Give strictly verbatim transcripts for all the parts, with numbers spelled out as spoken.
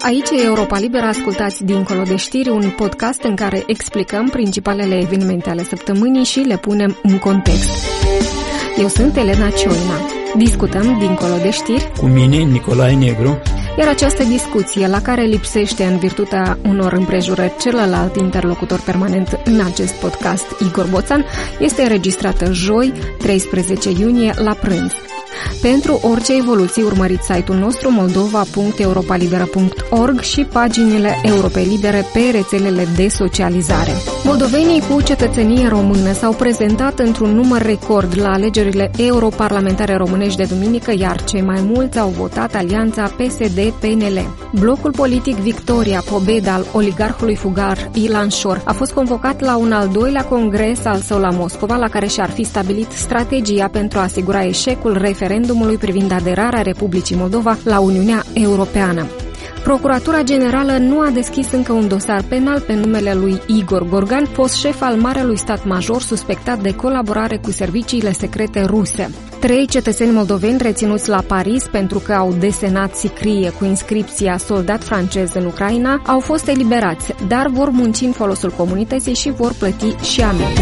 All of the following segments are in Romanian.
Aici e Europa Liberă, ascultați Dincolo de știri, un podcast în care explicăm principalele evenimente ale săptămânii și le punem în context. Eu sunt Elena Cioina. Discutăm Dincolo de știri cu mine, Nicolae Negru. Iar această discuție, la care lipsește în virtutea unor împrejurări celălalt interlocutor permanent în acest podcast, Igor Boțan, este înregistrată joi, treisprezece iunie, la prânz. Pentru orice evoluții, urmăriți site-ul nostru moldova punct europalibera punct org și paginile Europei Libere pe rețelele de socializare. Moldovenii cu cetățenie română s-au prezentat într-un număr record la alegerile europarlamentare românești de duminică, iar cei mai mulți au votat alianța P S D P N L. Blocul politic Victoria Pobeda al oligarhului fugar Ilan Șor a fost convocat la un al doilea congres al său la Moscova, la care și-ar fi stabilit strategia pentru a asigura eșecul referendumului privind aderarea Republicii Moldova la Uniunea Europeană. Procuratura Generală nu a deschis încă un dosar penal pe numele lui Igor Gorgan, fost șef al Marelui Stat Major suspectat de colaborare cu serviciile secrete ruse. Trei cetățeni moldoveni reținuți la Paris pentru că au desenat sicrie cu inscripția soldat francez în Ucraina au fost eliberați, dar vor munci în folosul comunității și vor plăti și amenzi.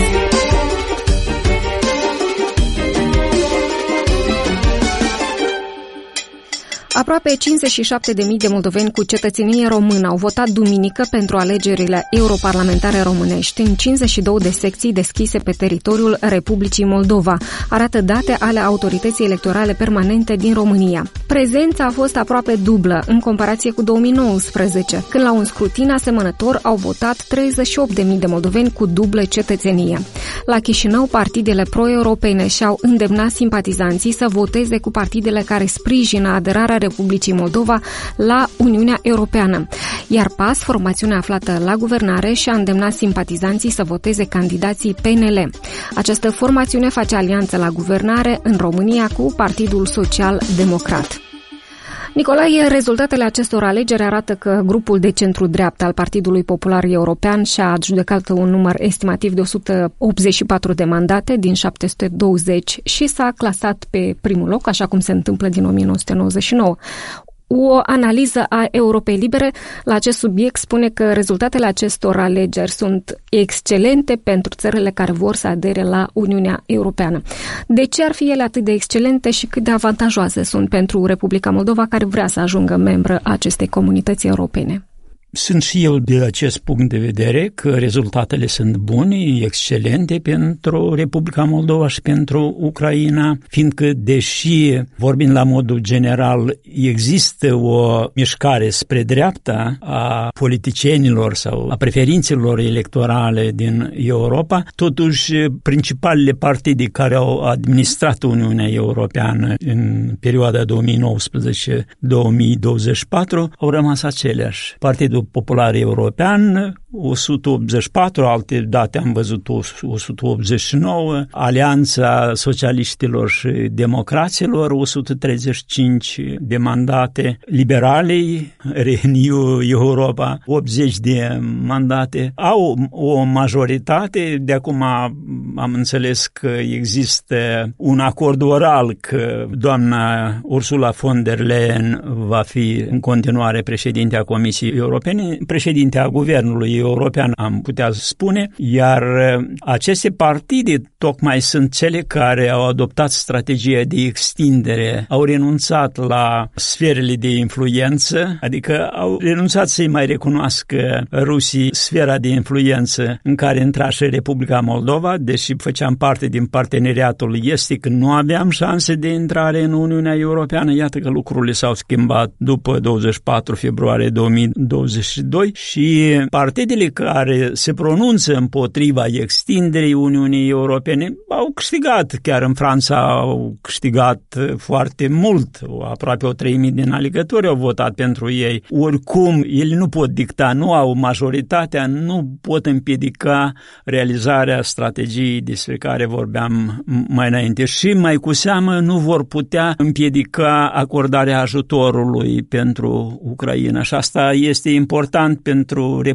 Aproape cincizeci și șapte de mii de moldoveni cu cetățenie română au votat duminică pentru alegerile europarlamentare românești în cincizeci și două de secții deschise pe teritoriul Republicii Moldova, arată date ale Autorității Electorale Permanente din România. Prezența a fost aproape dublă în comparație cu două mii nouăsprezece, când la un scrutin asemănător au votat treizeci și opt de mii de moldoveni cu dublă cetățenie. La Chișinău, partidele pro-europene și-au îndemnat simpatizanții să voteze cu partidele care sprijină aderarea Republicii Moldova la Uniunea Europeană, iar P A S, formațiunea aflată la guvernare, și-a îndemnat simpatizanții să voteze candidații P N L. Această formațiune face alianță la guvernare în România cu Partidul Social Democrat. Nicolae, rezultatele acestor alegeri arată că grupul de centru-dreapta al Partidului Popular European și-a adjudecat un număr estimativ de o sută optzeci și patru de mandate din șapte sute douăzeci și s-a clasat pe primul loc, așa cum se întâmplă din o mie nouă sute nouăzeci și nouă. O analiză a Europei Libere la acest subiect spune că rezultatele acestor alegeri sunt excelente pentru țările care vor să adere la Uniunea Europeană. De ce ar fi ele atât de excelente și cât de avantajoase sunt pentru Republica Moldova, care vrea să ajungă membră a acestei comunități europene? Sunt și eu de acest punct de vedere că rezultatele sunt bune, excelente pentru Republica Moldova și pentru Ucraina, fiindcă, deși, vorbind la modul general, există o mișcare spre dreapta a politicienilor sau a preferințelor electorale din Europa, totuși principalele partide care au administrat Uniunea Europeană în perioada două mii nouăsprezece două mii douăzeci și patru au rămas aceleași. Partidul Popular European, o sută optzeci și patru, alte date am văzut o sută optzeci și nouă, Alianța Socialiștilor și Democraților, o sută treizeci și cinci de mandate, Liberalii, Renew Europa, optzeci de mandate, au o majoritate. De acum am înțeles că există un acord oral că doamna Ursula von der Leyen va fi în continuare președintea Comisiei Europene, președintea Guvernului European, am putea spune, iar aceste partide tocmai sunt cele care au adoptat strategia de extindere, au renunțat la sferele de influență, adică au renunțat să-i mai recunoască rusii sfera de influență în care intra și Republica Moldova, deși făceam parte din parteneriatul estic, nu aveam șanse de intrare în Uniunea Europeană. Iată că lucrurile s-au schimbat după douăzeci și patru februarie două mii douăzeci și doi și partidele care se pronunță împotriva extinderii Uniunii Europene au câștigat. Chiar în Franța au câștigat foarte mult. Aproape o treime din alegători au votat pentru ei. Oricum, ele nu pot dicta, nu au majoritatea, nu pot împiedica realizarea strategiei despre care vorbeam mai înainte. Și mai cu seamă nu vor putea împiedica acordarea ajutorului pentru Ucraina. Și asta este important pentru Republica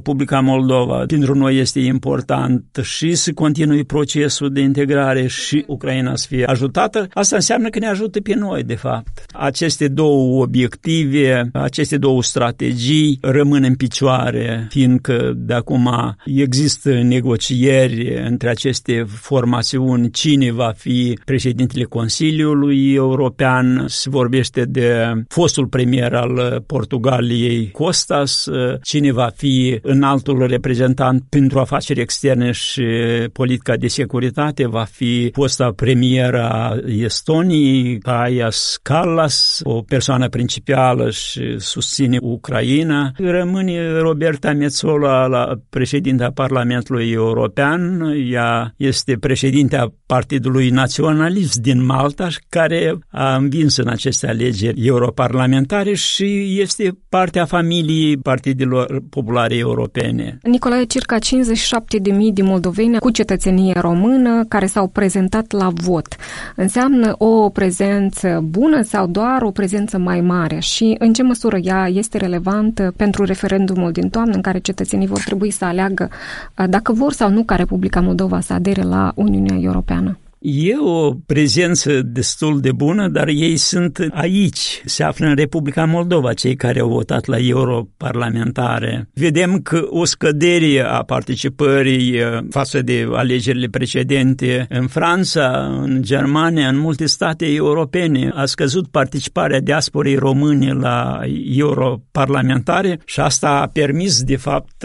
Moldova pentru noi este important și să continui procesul de integrare și Ucraina să fie ajutată, asta înseamnă că ne ajută pe noi, de fapt. Aceste două obiective, aceste două strategii rămân în picioare, fiindcă de acum există negocieri între aceste formațiuni, cine va fi președintele Consiliului European, se vorbește de fostul premier al Portugaliei, Costas, cine va fi înaltul reprezentant pentru afaceri externe și politica de securitate, va fi fosta premiera Estoniei, Kaja Kallas, o persoană principală și susține Ucraina. Rămâne Roberta Metsola la președinta Parlamentului European, ea este președintea Partidului Naționalist din Malta, care a învins în aceste alegeri europarlamentare și este partea familiei Partidelor Populare Europene. Nicolae, circa cincizeci și șapte de mii de moldoveni cu cetățenie română care s-au prezentat la vot. Înseamnă o prezență bună sau doar o prezență mai mare? Și în ce măsură ea este relevantă pentru referendumul din toamnă, în care cetățenii vor trebui să aleagă dacă vor sau nu ca Republica Moldova să adere la Uniunea Europeană? E o prezență destul de bună, dar ei sunt aici, se află în Republica Moldova, cei care au votat la europarlamentare. Vedem că o scădere a participării față de alegerile precedente în Franța, în Germania, în multe state europene. A scăzut participarea diasporei române la europarlamentare și asta a permis, de fapt,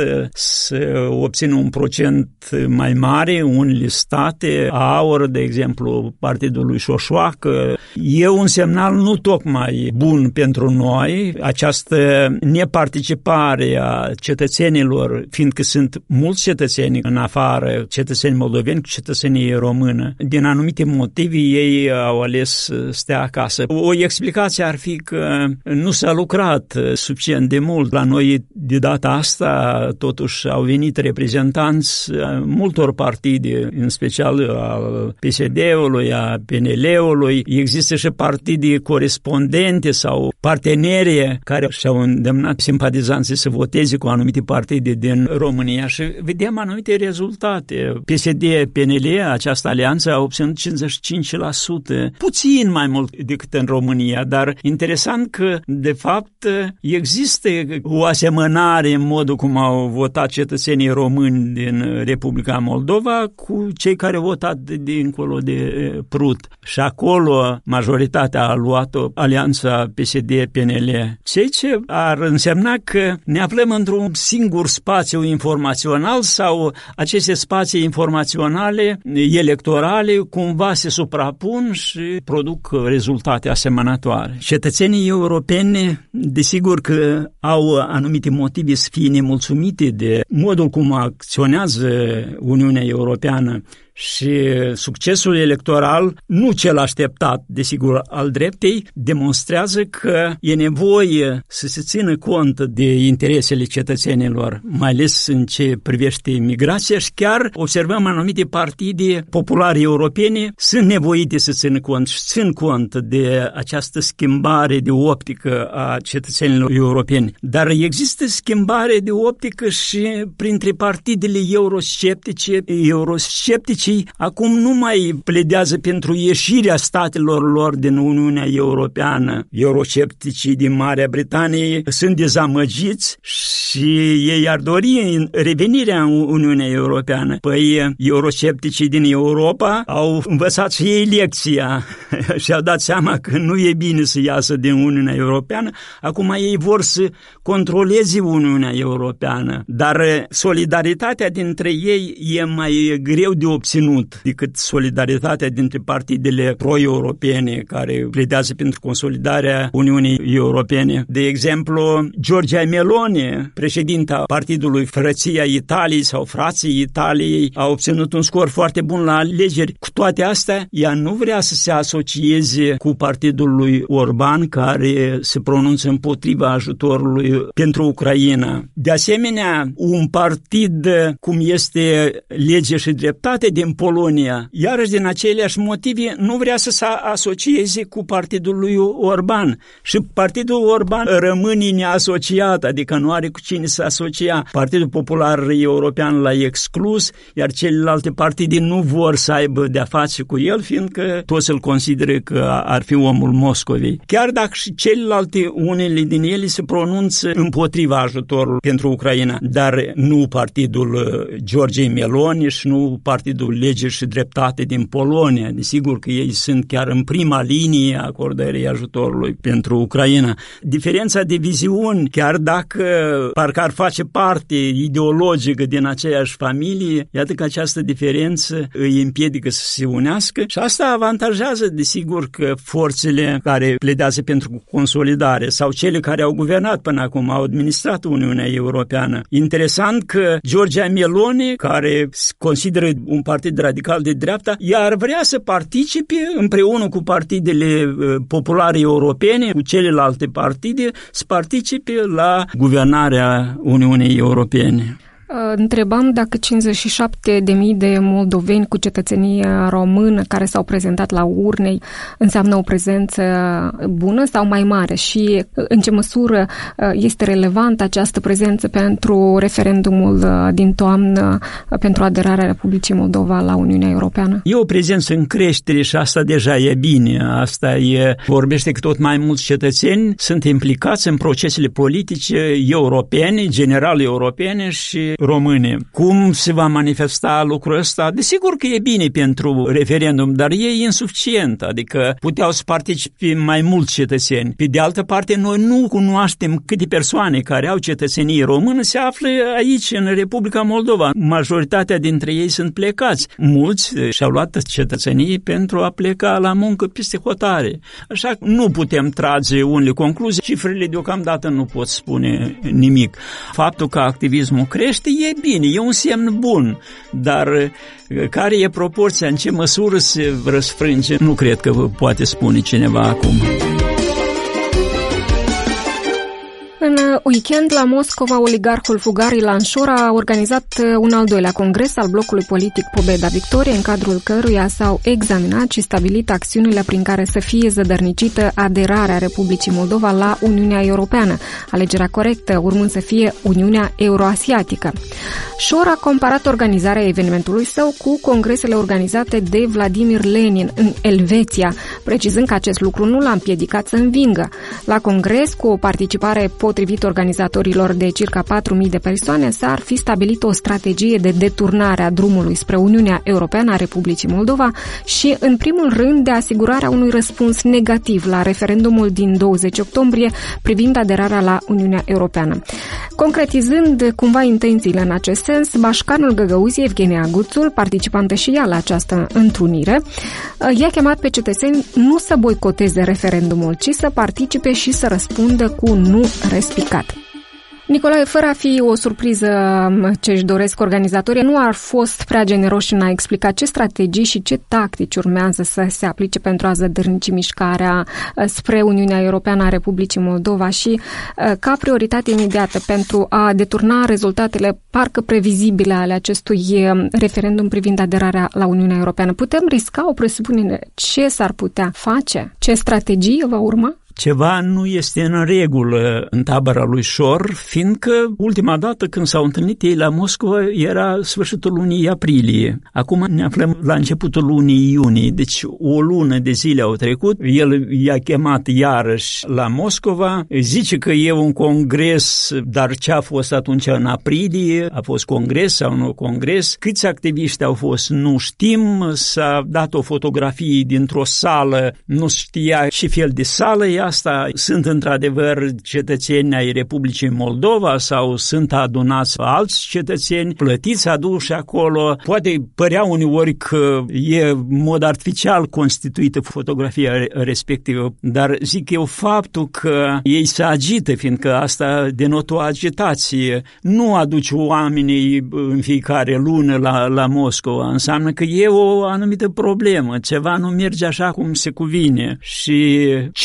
să obțină un procent mai mare. Unele state au, de exemplu, partidul lui Șoșoacă. E un semnal nu tocmai bun pentru noi, această neparticipare a cetățenilor, fiindcă sunt mulți cetățeni în afară, cetățeni moldoveni cu cetățenie română. Din anumite motive ei au ales să stea acasă. O explicație ar fi că nu s-a lucrat suficient de mult. La noi, de data asta, totuși au venit reprezentanți multor partide, în special al P S D-ului, a P N L-ului. Există și partide corespondente sau partenere care și-au îndemnat simpatizanții să voteze cu anumite partide din România și vedem anumite rezultate. P S D P N L, această alianță, a obținut cincizeci și cinci la sută, puțin mai mult decât în România, dar interesant că, de fapt, există o asemănare în modul cum au votat cetățenii români din Republica Moldova cu cei care au votat dincolo de Prut. Și acolo majoritatea a luat-o alianța P S D P N L. Ceea ce ar însemna că ne aflăm într-un singur spațiu informațional sau aceste spații informaționale electorale cumva se suprapun și produc rezultate asemănătoare. Cetățenii europeni, desigur că au anumite motive să fie nemulțumite de modul cum acționează Uniunea Europeană și succesul electoral, nu cel așteptat, desigur, al dreptei, demonstrează că e nevoie să se țină cont de interesele cetățenilor, mai ales în ce privește migrația și chiar observăm anumite partide populare europene sunt nevoite să țină cont și țin cont de această schimbare de optică a cetățenilor europeni. Dar există schimbare de optică și printre partidele eurosceptice, eurosceptice acum nu mai pledează pentru ieșirea statelor lor din Uniunea Europeană. Euroscepticii din Marea Britanie sunt dezamăgiți și ei ar dori revenirea în Uniunea Europeană. Păi euroscepticii din Europa au învățat și ei lecția și au dat seama că nu e bine să iasă din Uniunea Europeană. Acum ei vor să controleze Uniunea Europeană, dar solidaritatea dintre ei e mai greu de obținut decât solidaritatea dintre partidele pro-europene care pledează pentru consolidarea Uniunii Europene. De exemplu, Giorgia Meloni, președinta partidului Frăția Italiei sau Frații Italiei, a obținut un scor foarte bun la alegeri. Cu toate astea, ea nu vrea să se asocieze cu partidul lui Orban, care se pronunță împotriva ajutorului pentru Ucraina. De asemenea, un partid cum este Lege și Dreptate din din Polonia, iarăși din aceleași motive, nu vrea să se asocieze cu partidul lui Orban. Și partidul Orban rămâne neasociat, adică nu are cu cine să asocia. Partidul Popular European l-a exclus, iar celelalte partide nu vor să aibă de-a face cu el, fiindcă toți îl consideră că ar fi omul Moscovei. Chiar dacă și celelalte, unele din ele se pronunță împotriva ajutorului pentru Ucraina, dar nu partidul Giorgiei Meloni și nu partidul Lege și Dreptate din Polonia. Desigur că ei sunt chiar în prima linie a acordării ajutorului pentru Ucraina. Diferența de viziuni, chiar dacă parcă ar face parte ideologică din aceeași familie, iată că această diferență îi împiedică să se unească și asta avantajează, desigur, că forțele care pledează pentru consolidare sau cele care au guvernat până acum, au administrat Uniunea Europeană. Interesant că Giorgia Meloni, care se consideră un partid radical de dreapta, ea ar vrea să participe împreună cu partidele populare europene, cu celelalte partide, să participe la guvernarea Uniunii Europene. Întrebam dacă cincizeci și șapte de mii de moldoveni cu cetățenie română care s-au prezentat la urne înseamnă o prezență bună sau mai mare și în ce măsură este relevantă această prezență pentru referendumul din toamnă pentru aderarea Republicii Moldova la Uniunea Europeană? E o prezență în creștere și asta deja e bine. Asta e, vorbește că tot mai mulți cetățeni sunt implicați în procesele politice europene, generale europene și române. Cum se va manifesta lucrul ăsta? Desigur că e bine pentru referendum, dar e insuficient, adică puteau să participe mai mulți cetățeni. Pe de altă parte, noi nu cunoaștem câte persoane care au cetățenie română se află aici, în Republica Moldova. Majoritatea dintre ei sunt plecați. Mulți și-au luat cetățenie pentru a pleca la muncă peste hotare. Așa că nu putem trage unele concluzii. Cifrele deocamdată nu pot spune nimic. Faptul că activismul crește e bine, e un semn bun, dar care e proporția, în ce măsură se răsfrânge, nu cred că poate spune cineva acum. În weekend, la Moscova, oligarhul fugar Ilan Șora a organizat un al doilea congres al blocului politic Pobeda Victorie, în cadrul căruia s-au examinat și stabilit acțiunile prin care să fie zădărnicită aderarea Republicii Moldova la Uniunea Europeană, alegerea corectă urmând să fie Uniunea Euroasiatică. Șora a comparat organizarea evenimentului său cu congresele organizate de Vladimir Lenin în Elveția, precizând că acest lucru nu l-a împiedicat să învingă. La congres, cu o participare potrivit organizatorilor de circa patru mii de persoane, s-ar fi stabilit o strategie de deturnare a drumului spre Uniunea Europeană a Republicii Moldova și, în primul rând, de asigurarea unui răspuns negativ la referendumul din douăzeci octombrie privind aderarea la Uniunea Europeană. Concretizând cumva intențiile în acest sens, bașcanul Găgăuziei, Evgenia Guțul, participantă și ea la această întrunire, i-a chemat pe cetățeni nu să boicoteze referendumul, ci să participe și să răspundă cu nu respicat. Nicolae, fără a fi o surpriză ce își doresc organizatorii, nu ar fost prea generoși în a explica ce strategii și ce tactici urmează să se aplice pentru a zădărnici mișcarea spre Uniunea Europeană a Republicii Moldova și, ca prioritate imediată, pentru a deturna rezultatele parcă previzibile ale acestui referendum privind aderarea la Uniunea Europeană. Putem risca o presupunere? Ce s-ar putea face? Ce strategie va urma? Ceva nu este în regulă în tabăra lui Șor, fiindcă ultima dată când s-au întâlnit ei la Moscova era sfârșitul lunii aprilie. Acum ne aflăm la începutul lunii iunie, deci o lună de zile au trecut. El i-a chemat iarăși la Moscova, zice că e un congres, dar ce a fost atunci în aprilie? A fost congres sau nu congres? Câți activiști au fost? Nu știm. S-a dat o fotografie dintr-o sală, nu știa ce fel de sală e asta, sunt într-adevăr cetățeni ai Republicii Moldova sau sunt adunați alți cetățeni plătiți, aduși acolo. Poate părea uneori că e în mod artificial constituită fotografia respectivă, dar zic eu faptul că ei se agită, fiindcă asta denotă o agitație. Nu aduce oamenii în fiecare lună la, la Moscova, înseamnă că e o anumită problemă, ceva nu merge așa cum se cuvine și ce pot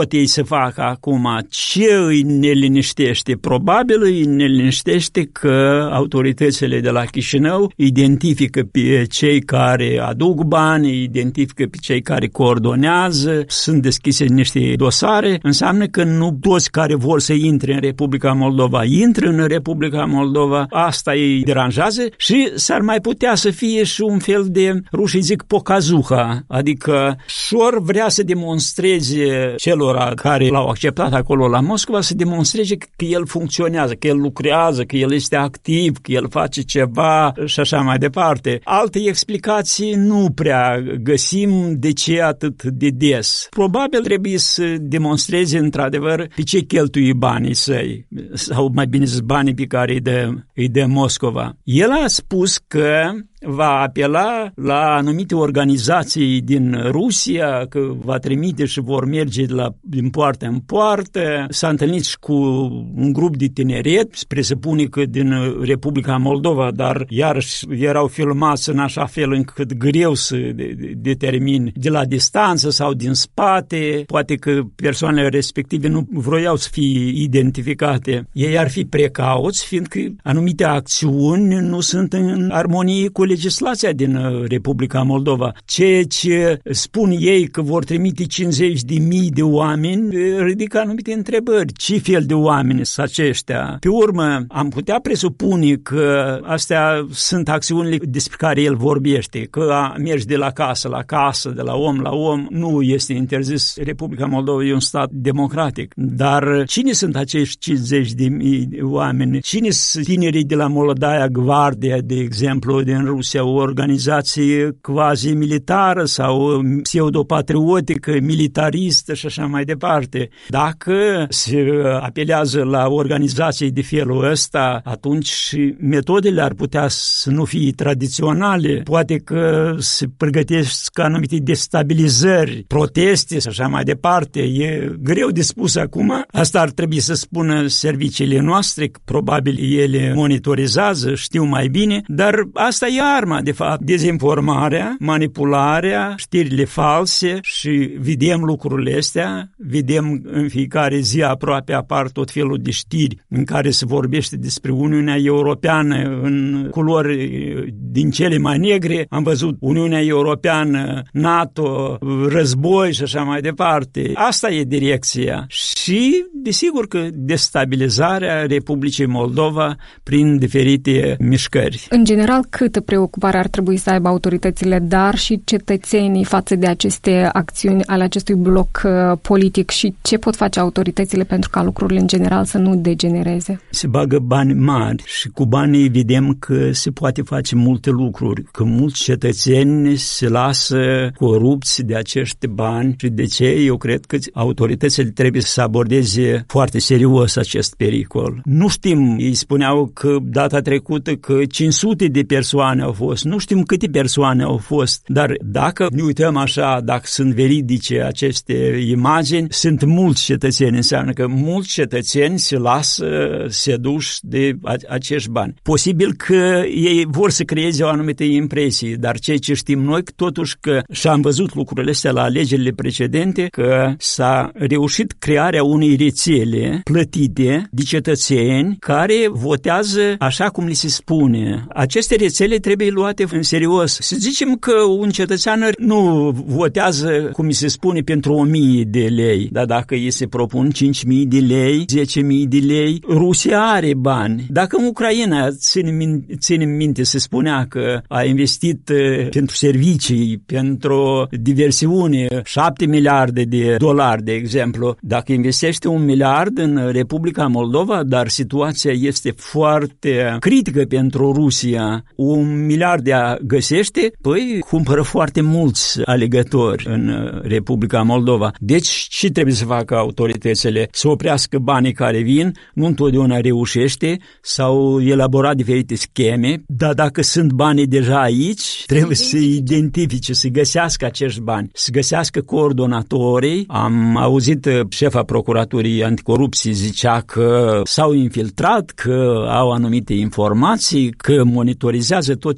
pot ei să facă acum? Ce îi neliniștește? Probabil îi neliniștește că autoritățile de la Chișinău identifică pe cei care aduc bani, identifică pe cei care coordonează, sunt deschise niște dosare, înseamnă că nu toți care vor să intre în Republica Moldova intră în Republica Moldova, asta îi deranjează și s-ar mai putea să fie și un fel de, rușii zic, pokazuha, adică șor vrea să demonstreze celor care l-au acceptat acolo la Moscova, să demonstreze că el funcționează, că el lucrează, că el este activ, că el face ceva și așa mai departe. Alte explicații nu prea găsim de ce atât de des. Probabil trebuie să demonstreze într-adevăr pe ce cheltuie banii săi, sau mai bine zis banii pe care îi dă, îi dă Moscova. El a spus că va apela la anumite organizații din Rusia, că va trimite și vor merge de la, din poartă în poartă. S-a întâlnit și cu un grup de tineret, se presupune că din Republica Moldova, dar iarăși erau filmați în așa fel încât greu să determini de la distanță sau din spate. Poate că persoanele respective nu vroiau să fie identificate. Ei ar fi precauți, fiindcă anumite acțiuni nu sunt în armonie cu legislația din Republica Moldova. Ceea ce spun ei că vor trimite cincizeci de mii de oameni ridică anumite întrebări. Ce fel de oameni sunt aceștia? Pe urmă, am putea presupune că astea sunt acțiunile despre care el vorbește, că mergi de la casă la casă, de la om la om, nu este interzis. Republica Moldova e un stat democratic. Dar cine sunt acești cincizeci de mii de oameni? Cine sunt tinerii de la Molodaya Gvardia, de exemplu, din Rusia, o organizație quasi-militară sau pseudopatriotică, militaristă și așa mai departe? Dacă se apelează la organizații de felul ăsta, atunci și metodele ar putea să nu fie tradiționale. Poate că se pregătesc anumite destabilizări, proteste și așa mai departe. E greu de spus acum. Asta ar trebui să spună serviciile noastre, probabil ele monitorizează, știu mai bine, dar asta e arma, de fapt, dezinformarea, manipularea, știrile false și vedem lucrurile astea, vedem în fiecare zi aproape apar tot felul de știri în care se vorbește despre Uniunea Europeană în culori din cele mai negre. Am văzut Uniunea Europeană, NATO, război și așa mai departe. Asta e direcția și, desigur că destabilizarea Republicii Moldova prin diferite mișcări. În general, câtă preocupare ar trebui să aibă autoritățile, dar și cetățenii față de aceste acțiuni ale acestui bloc uh, politic și ce pot face autoritățile pentru ca lucrurile în general să nu degenereze? Se bagă bani mari și cu banii vedem că se poate face multe lucruri, că mulți cetățeni se lasă corupți de acești bani și de ce eu cred că autoritățile trebuie să abordeze foarte serios acest pericol. Nu știm, ei spuneau că data trecută că cinci sute de persoane au fost, nu știm câte persoane au fost, dar dacă ne uităm așa, dacă sunt veridice aceste imagini, sunt mulți cetățeni, înseamnă că mulți cetățeni se lasă seduși de acești bani. Posibil că ei vor să creeze o anumită impresie, dar ceea ce știm noi, totuși că și-am văzut lucrurile astea la alegerile precedente, că s-a reușit crearea unei rețele plătite de cetățeni care votează așa cum li se spune. Aceste rețele trebuie luate în serios. Să zicem că un cetățean nu votează, cum se spune, pentru o mie de lei, dar dacă îi se propun cinci mii de lei, zece mii de lei, Rusia are bani. Dacă în Ucraina, ține, ține minte, se spunea că a investit pentru servicii, pentru diversiune, șapte miliarde de dolari, de exemplu. Dacă investește un miliard în Republica Moldova, dar situația este foarte critică pentru Rusia, un miliard de a găsește, păi cumpără foarte mulți alegători în Republica Moldova. Deci ce trebuie să facă autoritățile? Să oprească banii care vin, nu întotdeauna reușește, sau elabora diferite scheme, dar dacă sunt banii deja aici, trebuie să identifice, să găsească acești bani, să găsească coordonatorii. Am auzit șefa Procuraturii Anticorupție zicea că s-au infiltrat, că au anumite informații, că monitorizează tot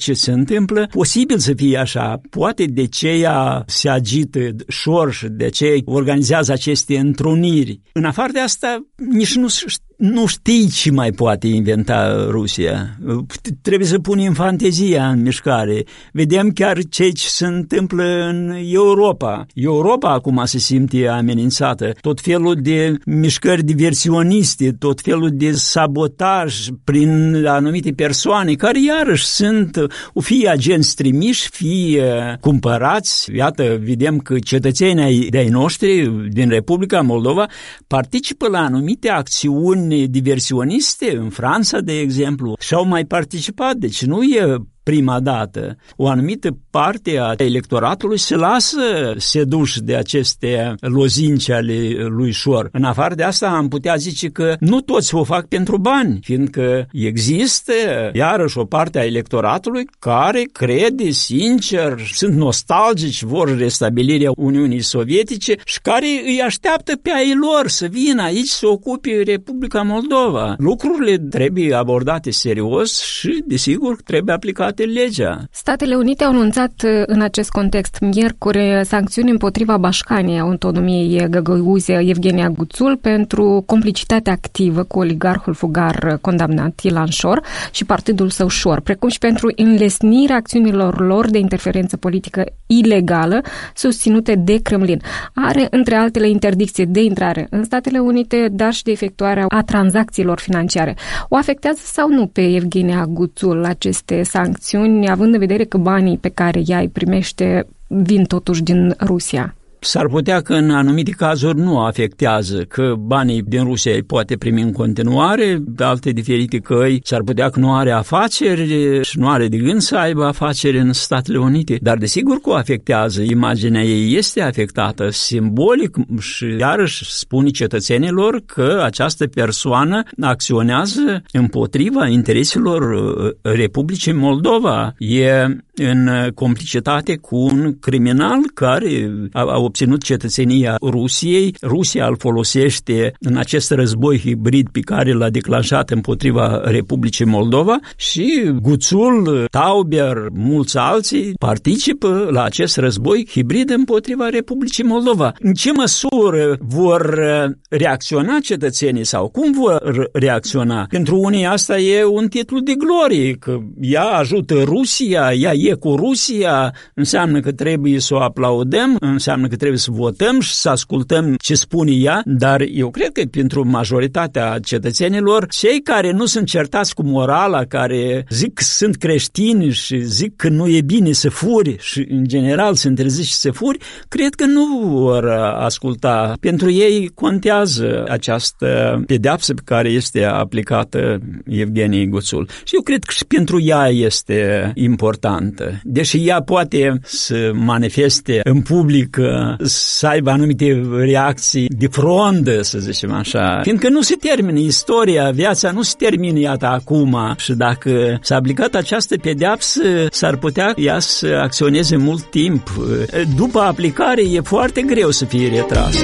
ce se întâmplă, posibil să fie așa. Poate de aceea se agită Șorș, de aceea organizează aceste întruniri. În afară de asta, nici nu Nu știi ce mai poate inventa Rusia. Trebuie să punem fantezia în mișcare. Vedem chiar ce se întâmplă în Europa. Europa acum se simte amenințată. Tot felul de mișcări diversioniste, tot felul de sabotaj prin anumite persoane, care iarăși sunt fie agenți trimiși, fie cumpărați. Iată, vedem că cetățenii de-ai noștri din Republica Moldova participă la anumite acțiuni diversioniste în Franța, de exemplu, și-au mai participat, deci nu e prima dată. O anumită parte a electoratului se lasă seduși de aceste lozinci ale lui Șor. În afară de asta am putea zice că nu toți o fac pentru bani, fiindcă există iarăși o parte a electoratului care crede sincer, sunt nostalgici, vor restabilirea Uniunii Sovietice și care îi așteaptă pe ai lor să vină aici să ocupe Republica Moldova. Lucrurile trebuie abordate serios și, desigur, trebuie aplicate legea. Statele Unite au anunțat în acest context miercuri sancțiuni împotriva bașcanii autonomiei găgăuze Evgenia Guțul pentru complicitate activă cu oligarhul fugar condamnat Ilan Șor și partidul său Șor, precum și pentru înlesnirea acțiunilor lor de interferență politică ilegală susținute de Kremlin. Are, între altele, interdicție de intrare în Statele Unite, dar și de efectuarea a tranzacțiilor financiare. O afectează sau nu pe Evgenia Guțul aceste sancțiuni, având în vedere că banii pe care ea îi primește vin totuși din Rusia? S-ar putea că în anumite cazuri nu afectează, că banii din Rusia îi poate primi în continuare, de alte diferite căi, s-ar putea că nu are afaceri și nu are de gând să aibă afaceri în Statele Unite, dar desigur că o afectează, imaginea ei este afectată, simbolic și iarăși spune cetățenilor că această persoană acționează împotriva intereselor Republicii Moldova, e în complicitate cu un criminal care a obținut cetățenia Rusiei. Rusia îl folosește în acest război hibrid pe care l-a declanșat împotriva Republicii Moldova și Guțul, Tauber, mulți alții participă la acest război hibrid împotriva Republicii Moldova. În ce măsură vor reacționa cetățenii sau cum vor reacționa? Pentru unii asta e un titlu de glorie, că ea ajută Rusia, ea e cu Rusia, înseamnă că trebuie să o aplaudăm, înseamnă că trebuie să votăm și să ascultăm ce spune ea, dar eu cred că pentru majoritatea cetățenilor, cei care nu sunt certați cu morala, care zic că sunt creștini și zic că nu e bine să furi și în general se interzice să furi, cred că nu vor asculta. Pentru ei contează această pedeapsă pe care este aplicată Evgeniei Guțul. Și eu cred că și pentru ea este importantă. Deși ea poate să manifeste în public, să aibă anumite reacții de frondă, să zicem așa, fiindcă nu se termină istoria, viața nu se termină iată acum și dacă s-a aplicat această pedeapsă, s-ar putea ea să acționeze mult timp. După aplicare e foarte greu să fie retrasă.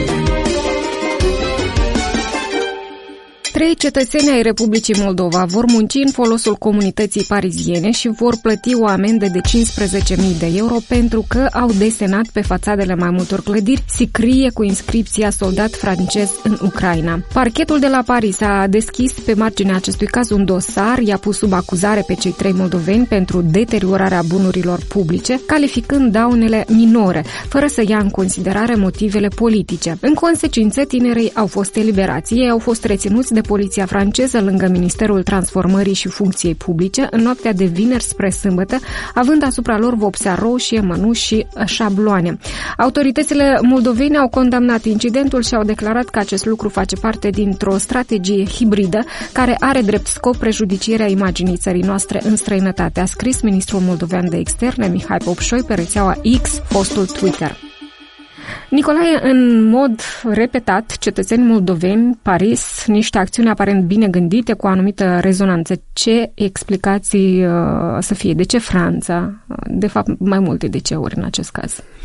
Trei cetățeni ai Republicii Moldova vor munci în folosul comunității pariziene și vor plăti o amendă de cincisprezece mii de euro pentru că au desenat pe fațadele mai multor clădiri sicrie cu inscripția soldat francez în Ucraina. Parchetul de la Paris a deschis pe marginea acestui caz un dosar, i-a pus sub acuzare pe cei trei moldoveni pentru deteriorarea bunurilor publice, calificând daunele minore, fără să ia în considerare motivele politice. În consecință, tinerii au fost eliberați. Ei au fost reținuți de poliția franceză lângă Ministerul Transformării și Funcției Publice în noaptea de vineri spre sâmbătă, având asupra lor vopsea roșie, mănuși și șabloane. Autoritățile moldovene au condamnat incidentul și au declarat că acest lucru face parte dintr-o strategie hibridă care are drept scop prejudicierea imaginii țării noastre în străinătate, a scris ministrul moldovean de externe Mihai Popșoi pe rețeaua X, fostul Twitter. Nicolae, în mod repetat, cetățeni moldoveni, Paris, niște acțiuni aparent bine gândite, cu o anumită rezonanță. Ce explicații uh, să fie? De ce Franța? De fapt, mai multe de ce ori în acest caz?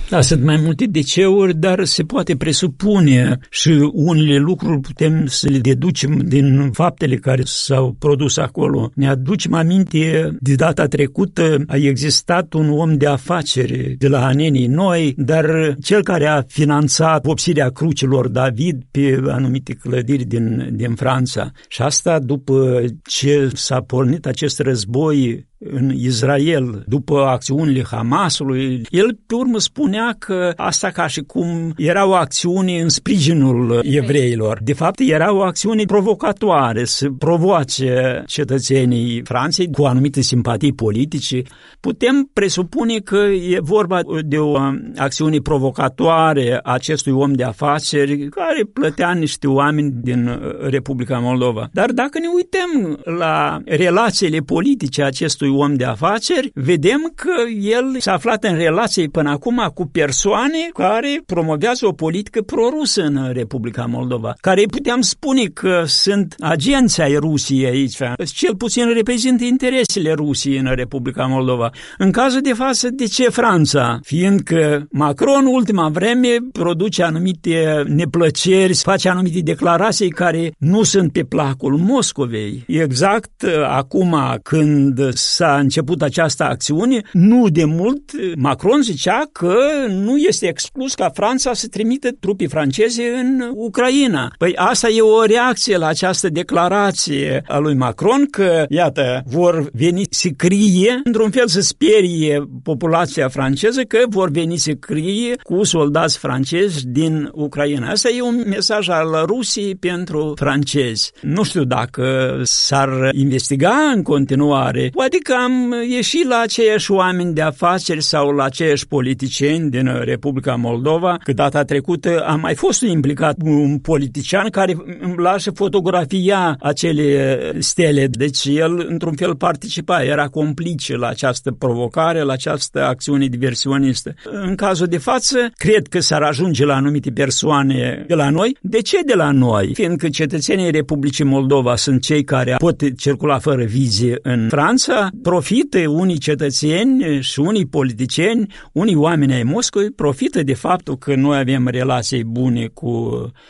Da, sunt mai multe diceuri, dar se poate presupune și unele lucruri putem să le deducem din faptele care s-au produs acolo. Ne aducem aminte, de data trecută a existat un om de afaceri de la Anenii Noi, dar cel care a finanțat vopsirea crucilor David pe anumite clădiri din, din Franța. Și asta după ce s-a pornit acest război în Israel, după acțiunile Hamasului, el pe urmă spunea că asta ca și cum era o acțiune în sprijinul evreilor. De fapt, era o acțiune provocatoare, să provoace cetățenii Franței cu anumite simpatii politice. Putem presupune că e vorba de o acțiune provocatoare a acestui om de afaceri care plătea niște oameni din Republica Moldova. Dar dacă ne uităm la relațiile politice acestui om de afaceri, vedem că el s-a aflat în relații până acum cu persoane care promovează o politică prorusă în Republica Moldova, care puteam spune că sunt agenți ai Rusiei aici, cel puțin reprezintă interesele Rusiei în Republica Moldova. În cazul de față, de ce Franța? Fiindcă Macron, ultima vreme, produce anumite neplăceri, face anumite declarații care nu sunt pe placul Moscovei. Exact acum când s-a început această acțiune, nu de mult Macron zicea că nu este exclus ca Franța să trimită trupe franceze în Ucraina. Păi asta e o reacție la această declarație a lui Macron că, iată, vor veni să crie, într-un fel să sperie populația franceză că vor veni să crie cu soldați francezi din Ucraina. Asta e un mesaj al Rusiei pentru francezi. Nu știu dacă s-ar investiga în continuare. Poate că am ieșit la aceiași oameni de afaceri sau la aceiași politicieni din Republica Moldova, că data trecută a mai fost implicat un politician care lasă fotografia acele stele. Deci el, într-un fel, participa, era complice la această provocare, la această acțiune diversionistă. În cazul de față, cred că s-ar ajunge la anumite persoane de la noi. De ce de la noi? Fiindcă cetățenii Republicii Moldova sunt cei care pot circula fără vize în Franța, profită unii cetățeni și unii politicieni, unii oameni ai Moscovei, profită de faptul că noi avem relații bune cu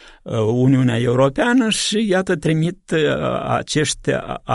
Uniunea Europeană și iată trimit acești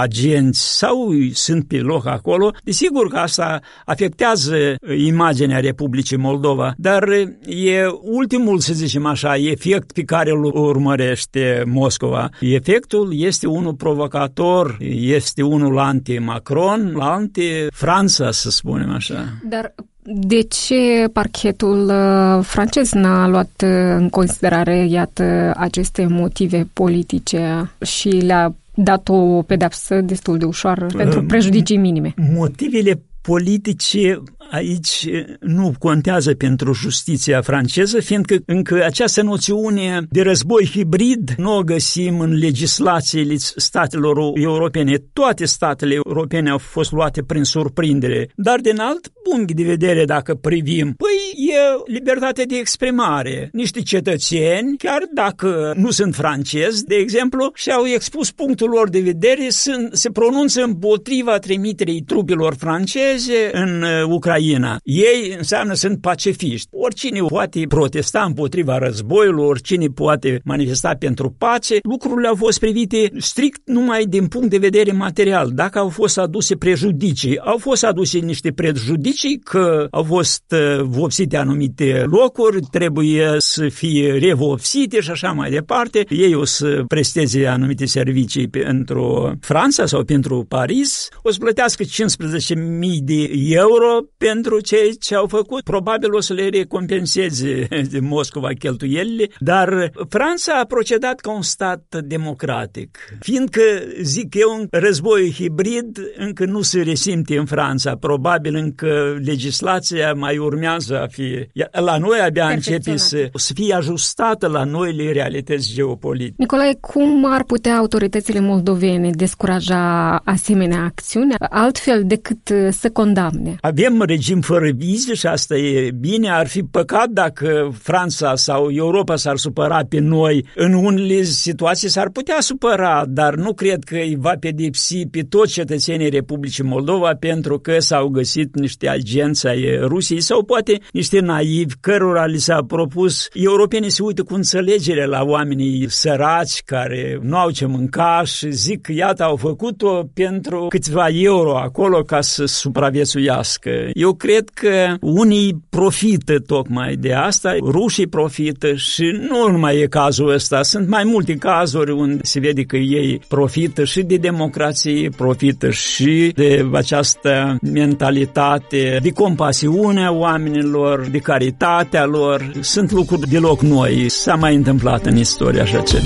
agenți sau sunt pe loc acolo. Desigur că asta afectează imaginea Republicii Moldova, dar e ultimul, să zicem așa, efect pe care îl urmărește Moscova. Efectul este unul provocator, este unul anti-Macron, anti-Franța, să spunem așa. Dar de ce parchetul francez n-a luat în considerare, iată, aceste motive politice și le-a dat o pedeapsă destul de ușoară um, pentru prejudicii minime? Motivele politice aici nu contează pentru justiția franceză, fiindcă încă această noțiune de război hibrid nu o găsim în legislațiile statelor europene. Toate statele europene au fost luate prin surprindere, dar din alt punct de vedere, dacă privim, păi e libertate de exprimare. Niște cetățeni, chiar dacă nu sunt francezi, de exemplu, și-au expus punctul lor de vedere, sunt, se pronunță împotriva trimiterii trupelor franceze în Ucraina. Ei înseamnă sunt pacifiști. Oricine poate protesta împotriva războiului, oricine poate manifesta pentru pace. Lucrurile au fost privite strict numai din punct de vedere material. Dacă au fost aduse prejudicii, au fost aduse niște prejudicii că au fost vopsite anumite locuri, trebuie să fie revopsite și așa mai departe. Ei o să presteze anumite servicii pentru Franța sau pentru Paris, o să plătească cincisprezece mii de euro pentru cei ce au făcut. Probabil o să le recompenseze de Moscova cheltuielile, dar Franța a procedat ca un stat democratic. Fiindcă, zic eu, un război hibrid încă nu se resimte în Franța. Probabil încă legislația mai urmează a fi... La noi abia începe să, să fie ajustată la noile realități geopolitice. Nicolae, cum ar putea autoritățile moldovene descuraja asemenea acțiuni altfel decât să condamne? Avem regim fără vize și asta e bine. Ar fi păcat dacă Franța sau Europa s-ar supăra pe noi. În unele situații s-ar putea supăra, dar nu cred că îi va pedepsi pe toți cetățenii Republicii Moldova pentru că s-au găsit niște agenți ai Rusiei sau poate niște naivi cărora li s-a propus. Europenii se uită cu înțelegere la oamenii săraci care nu au ce mânca și zic că iată au făcut-o pentru câțiva euro acolo ca să supraviețuiască. Eu cred că unii profită tocmai de asta, rușii profită și nu numai e cazul ăsta, sunt mai multe cazuri unde se vede că ei profită și de democrație, profită și de această mentalitate, de compasiunea oamenilor, de caritatea lor. Sunt lucruri deloc noi, s-a mai întâmplat în istorie așa ceva.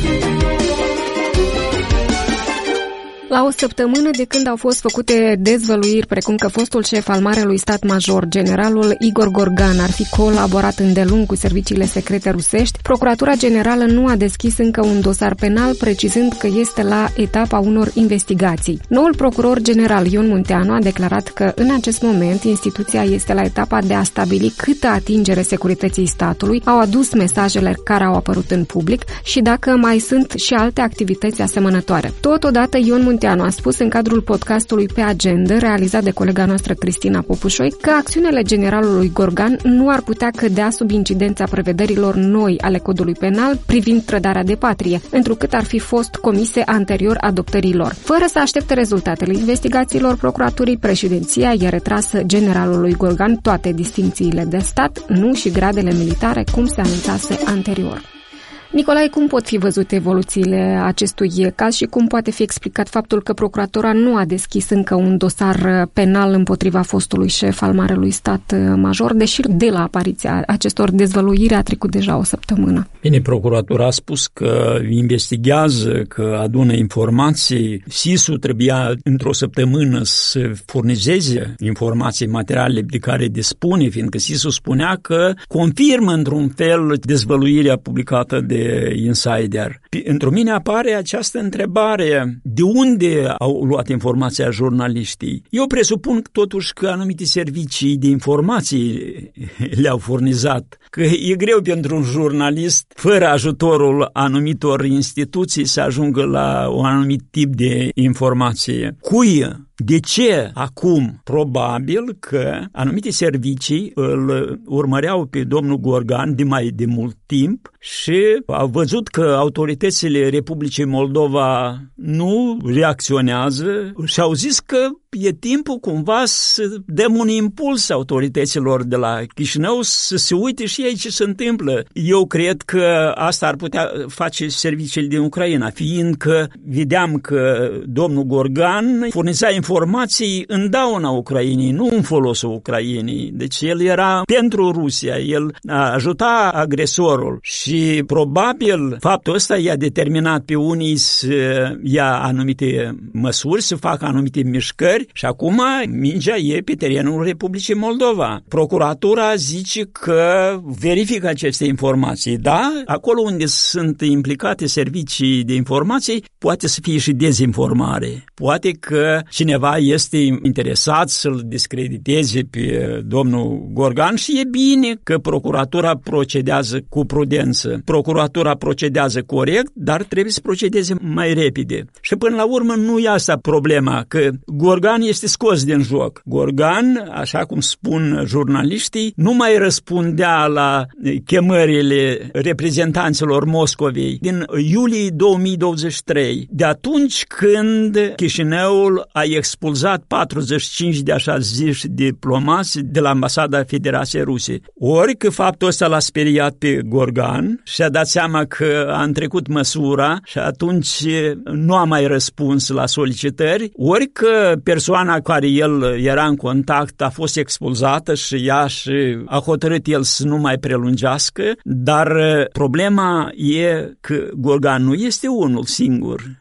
La o săptămână de când au fost făcute dezvăluiri precum că fostul șef al Marelui Stat Major, generalul Igor Gorgan, ar fi colaborat îndelung cu serviciile secrete rusești, Procuratura Generală nu a deschis încă un dosar penal, precizând că este la etapa unor investigații. Noul procuror general Ion Munteanu a declarat că în acest moment instituția este la etapa de a stabili câtă atingere securității statului au adus mesajele care au apărut în public și dacă mai sunt și alte activități asemănătoare. Totodată, Ion Munteanu a spus în cadrul podcastului Pe Agenda, realizat de colega noastră Cristina Popușoi, că acțiunile generalului Gorgan nu ar putea cădea sub incidența prevederilor noi ale codului penal privind trădarea de patrie, întrucât ar fi fost comise anterior adoptărilor. Fără să aștepte rezultatele investigațiilor procuraturii, președinția i-a retras generalului Gorgan toate distincțiile de stat, nu și gradele militare, cum se anunțase anterior. Nicolae, cum pot fi văzute evoluțiile acestui caz și cum poate fi explicat faptul că procuratura nu a deschis încă un dosar penal împotriva fostului șef al Marelui Stat Major, deși de la apariția acestor dezvăluiri a trecut deja o săptămână? Bine, procuratura a spus că investigează, că adună informații. S I S-ul trebuia într-o săptămână să furnizeze informații materiale de care dispune, fiindcă S I S-ul spunea că confirmă într-un fel dezvăluirea publicată de Insider. Într-o mine apare această întrebare: de unde au luat informația jurnaliștii? Eu presupun totuși că anumite servicii de informații le-au furnizat, că e greu pentru un jurnalist, fără ajutorul anumitor instituții, să ajungă la un anumit tip de informație. Cui? De ce acum? Probabil că anumite servicii îl urmăreau pe domnul Gorgan de mai de mult timp și au văzut că autoritățile Republicii Moldova nu reacționează și au zis că e timpul cumva să dăm un impuls autorităților de la Chișinău să se uite și ei ce se întâmplă. Eu cred că asta ar putea face serviciile din Ucraina, fiindcă vedeam că domnul Gorgan furniza informații în dauna Ucrainei, nu în folosul Ucrainei. Deci el era pentru Rusia, el ajuta agresorul și probabil faptul ăsta i-a determinat pe unii să ia anumite măsuri, să facă anumite mișcări și acum mingea e pe terenul Republicii Moldova. Procuratura zice că verifică aceste informații. Da, acolo unde sunt implicate servicii de informații, poate să fie și dezinformare. Poate că cineva este interesat să-l discrediteze pe domnul Gorgan și e bine că procuratura procedează cu prudență. Procuratura procedează corect, dar trebuie să procedeze mai repede. Și până la urmă nu e asta problema, că Gorgan este scos din joc. Gorgan, așa cum spun jurnaliștii, nu mai răspundea la chemările reprezentanților Moscovei din iulie două mii douăzeci și trei, de atunci când Chișinăul a expulzat patruzeci și cinci de așa ziși diplomați de la Ambasada Federației Ruse. Ori că faptul ăsta l-a speriat pe Gorgan și a dat seama că a întrecut măsura și atunci nu a mai răspuns la solicitări, ori că persoana cu care el era în contact a fost expulzată și ea și a hotărât el să nu mai prelungească, dar problema e că Gorgan nu este unul singur.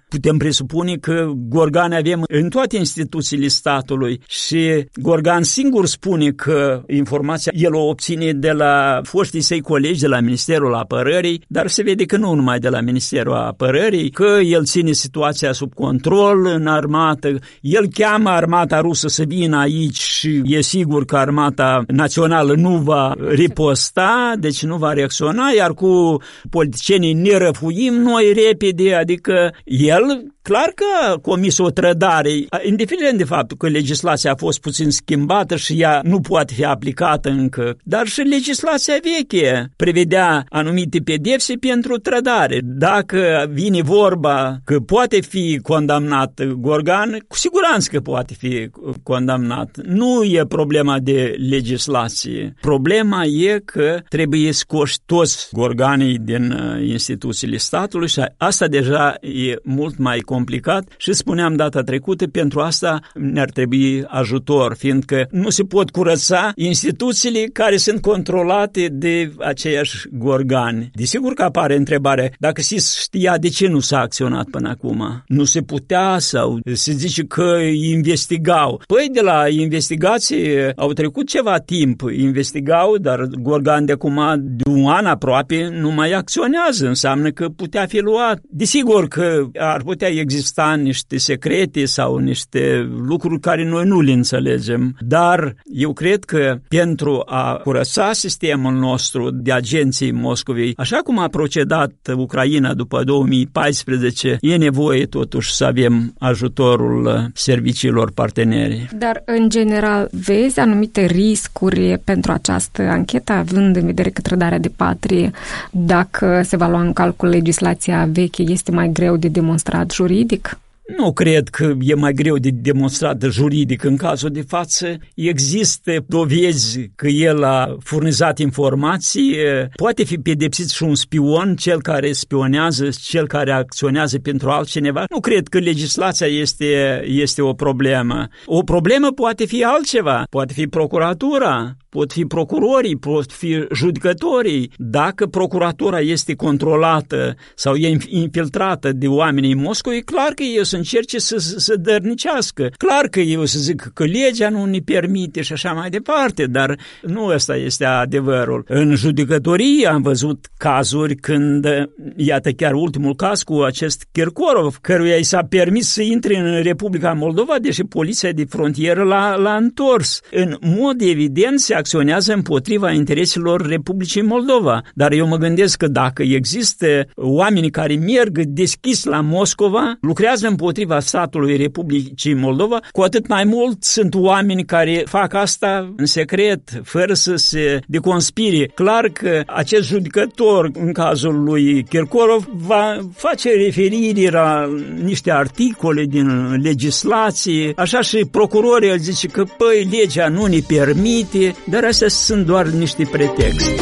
putem presupune că Gorgani avem în toate instituțiile statului și Gorgan singur spune că informația el o obține de la foștii săi colegi de la Ministerul Apărării, dar se vede că nu numai de la Ministerul Apărării, că el ține situația sub control în armată, el cheamă armata rusă să vină aici și e sigur că armata națională nu va riposta, deci nu va reacționa, iar cu politicienii ne răfuim noi repede, adică el clar că a comis o trădare, indiferent de faptul că legislația a fost puțin schimbată și ea nu poate fi aplicată încă, dar și legislația veche prevedea anumite pedepse pentru trădare. Dacă vine vorba că poate fi condamnat Gorgan, cu siguranță că poate fi condamnat. Nu e problema de legislație. Problema e că trebuie scoși toți Gorganii din instituțiile statului și asta deja e mult mai complicat și spuneam data trecută, pentru asta ne-ar trebui ajutor, fiindcă nu se pot curăța instituțiile care sunt controlate de aceiași Gorgani. Desigur că apare întrebarea, dacă se știa de ce nu s-a acționat până acum? Nu se putea sau se zice că investigau. Păi de la investigație au trecut ceva timp, investigau, dar Gorgan de acum de un an aproape nu mai acționează, înseamnă că putea fi luat. Desigur că ar putea exista niște secrete sau niște lucruri care noi nu le înțelegem, dar eu cred că pentru a curăța sistemul nostru de agenții Moscovei, așa cum a procedat Ucraina după două mii paisprezece, e nevoie totuși să avem ajutorul serviciilor parteneri. Dar, în general, vezi anumite riscuri pentru această anchetă, având în vedere că trădarea de patrie, dacă se va lua în calcul legislația veche, este mai greu de demonstrat juridic? Nu cred că e mai greu de demonstrat juridic în cazul de față. Există dovezi că el a furnizat informații, poate fi pedepsit și un spion, cel care spionează, cel care acționează pentru altcineva. Nu cred că legislația este, este o problemă. O problemă poate fi altceva, poate fi procuratura, pot fi procurorii, pot fi judecătorii. Dacă procuratura este controlată sau e infiltrată de oamenii Moscovei, clar că ei o să încerce să, să dărnicească. Clar că ei o să zic că legea nu ne permite și așa mai departe, dar nu ăsta este adevărul. În judecătorie am văzut cazuri când, iată chiar ultimul caz cu acest Kirkorov, căruia i s-a permis să intre în Republica Moldova, deși poliția de frontieră l-a, l-a întors. În mod evident se acționează împotriva intereselor Republicii Moldova. Dar eu mă gândesc că dacă există oameni care merg deschis la Moscova, lucrează împotriva statului Republicii Moldova, cu atât mai mult sunt oameni care fac asta în secret, fără să se deconspire. Clar că acest judecător, în cazul lui Kirkorov, va face referire la niște articole din legislație, așa și procurorii îl zice că, păi, legea nu ne permite, dar astea sunt doar niște pretexte.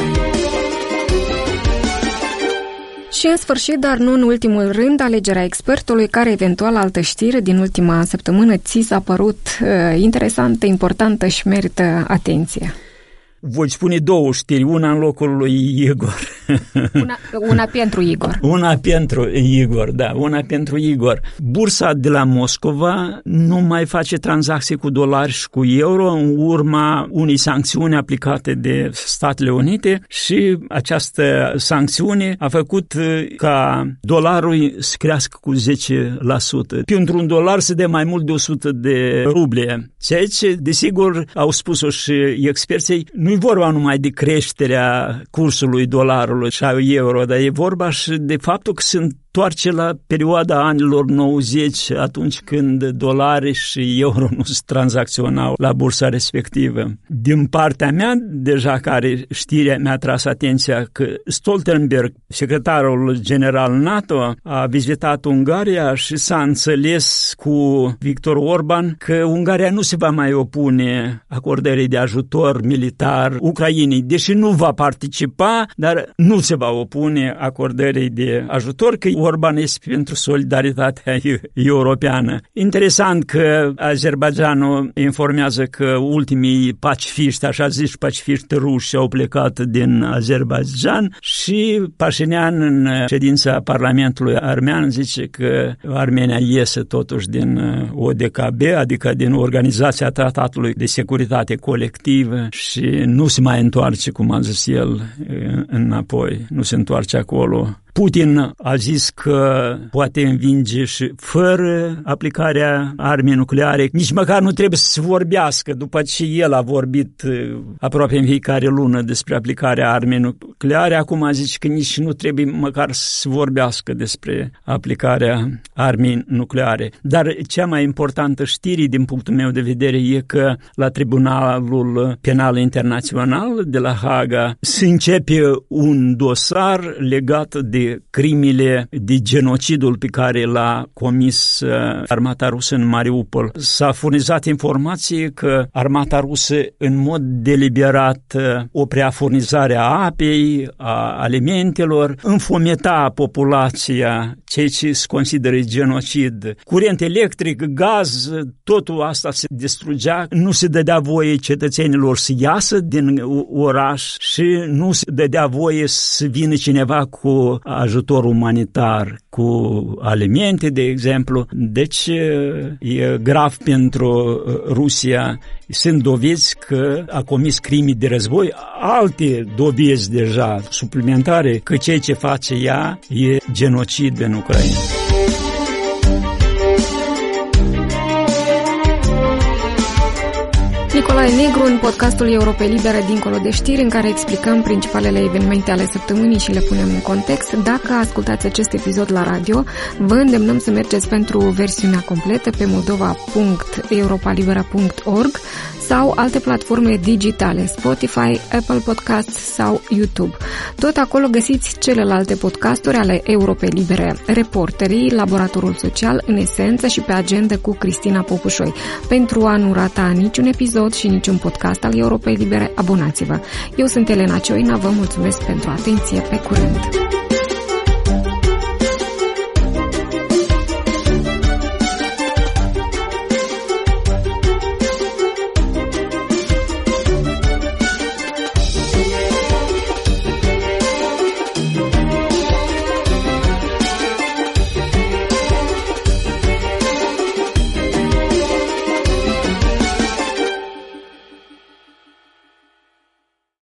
Și în sfârșit, dar nu în ultimul rând, alegerea expertului, care eventual altă știre din ultima săptămână ți s-a părut uh, interesantă, importantă și merită atenție. Voi spune două știri, una în locul lui Igor. Una, una pentru Igor. Una pentru Igor, da, una pentru Igor. Bursa de la Moscova nu mai face tranzacții cu dolari și cu euro în urma unei sancțiuni aplicate de Statele Unite și această sancțiune a făcut ca dolarul să crească cu zece la sută. Pentru un dolar se dă mai mult de o sută de ruble. Ceea ce, desigur, au spus-o și experții, nu e vorba numai de creșterea cursului dolarului și a euro, dar e vorba și de faptul că se întoarce la perioada anilor nouăzeci, atunci când dolari și euro nu se tranzacționau la bursa respectivă. Din partea mea, deja care știrea mi-a tras atenția că Stoltenberg, secretarul general NATO, a vizitat Ungaria și s-a înțeles cu Viktor Orban că Ungaria nu se va mai opune acordării de ajutor militar Ucrainei, deși nu va participa, dar nu se va opune acordării de ajutor, că Orban este pentru solidaritatea europeană. Interesant că Azerbaidjanul informează că ultimii pacifiști, așa zici pacifiști ruși, au plecat din Azerbaidjan și Pașinian în ședința Parlamentului armean zice că Armenia iese totuși din O D K B, adică din Organizația Tratatului de Securitate Colectivă și nu se mai întoarce, cum a zis el, înapoi, nu se întoarce acolo. Putin a zis că poate învinge și fără aplicarea armei nucleare. Nici măcar nu trebuie să se vorbească, după ce el a vorbit aproape în fiecare lună despre aplicarea armei nucleare. Acum a zis că nici nu trebuie măcar să se vorbească despre aplicarea armei nucleare. Dar cea mai importantă știre din punctul meu de vedere e că la Tribunalul Penal Internațional de la Haga se începe un dosar legat de crimele, de genocidul pe care l-a comis armata rusă în Mariupol. S-a furnizat informație că armata rusă în mod deliberat oprea furnizarea apei, a alimentelor, înfometa populația, ceea ce se consideră genocid. Curent electric, gaz, totul asta se distrugea, nu se dădea voie cetățenilor să iasă din oraș și nu se dădea voie să vină cineva cu ajutor umanitar, cu alimente, de exemplu. Deci e grav pentru Rusia. Sunt dovezi că a comis crime de război, alte dovezi deja suplimentare că ceea ce face ea e genocid în Ucraina. Nicolae Negru în podcastul Europe Libere Dincolo de Știri, în care explicăm principalele evenimente ale săptămânii și le punem în context. Dacă ascultați acest episod la radio, vă îndemnăm să mergeți pentru versiunea completă pe moldova punct europalibera punct org sau alte platforme digitale, Spotify, Apple Podcasts sau YouTube. Tot acolo găsiți celelalte podcasturi ale Europe Libere, Reporterii, Laboratorul Social, În Esență și Pe Agenda cu Cristina Popușoi. Pentru a nu rata niciun episod și niciun podcast al Europei Libere, abonați-vă. Eu sunt Elena Cioina, vă mulțumesc pentru atenție, pe curând!